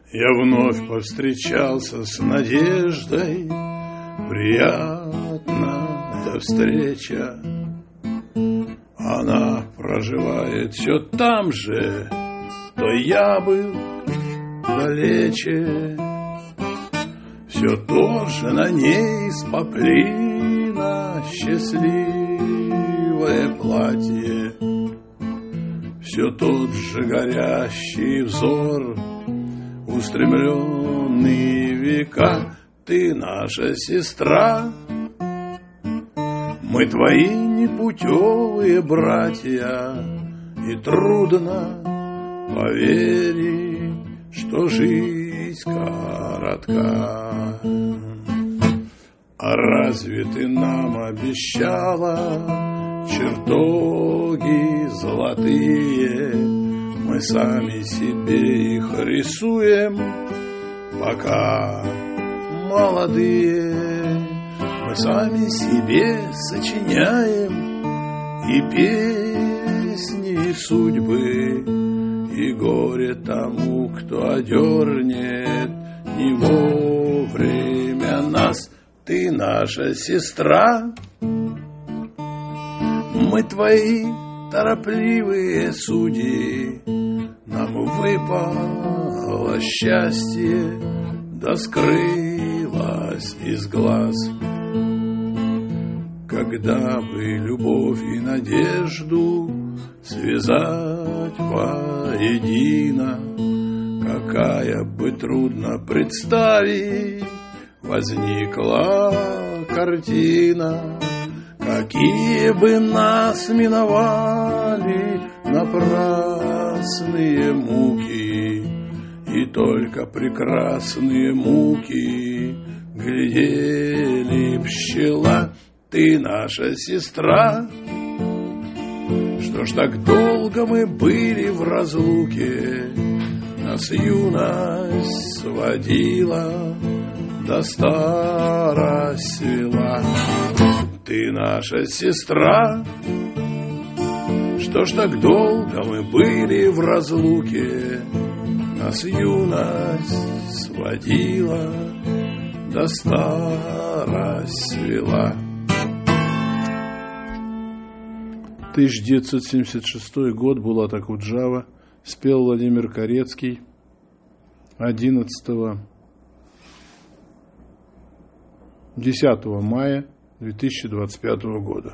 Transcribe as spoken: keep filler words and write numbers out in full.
Я вновь повстречался с надеждой, приятная встреча. Она проживает все там же, то я был далече. Все тоже на ней из поплина счастливое платье. Все тот же горящий взор, устремленный века. Ты наша сестра, мы твои непутевые братья, и трудно поверить, что жизнь коротка. А разве ты нам обещала чертоги золотые? Мы сами себе их рисуем, пока молодые. Мы сами себе сочиняем и песни, и судьбы, и горе тому, кто одернет не вовремя нас. Ты наша сестра, мы твои торопливые судьи. Нам выпало счастье, да скрылось из глаз. Когда бы любовь и надежду связать воедино, какая бы трудно представить возникла картина. Какие бы нас миновали напрасные муки, и только прекрасные муки глядели пчела. Ты наша сестра, что ж так долго мы были в разлуке? Нас юность сводила, да старость свела. Ты наша сестра, что ж так долго мы были в разлуке? Нас юность сводила, да старость свела. тысяча девятьсот семьдесят шестой год, Булат Акуджава, спел Владимир Корецкий одиннадцатого десятого мая две тысячи двадцать пятого года.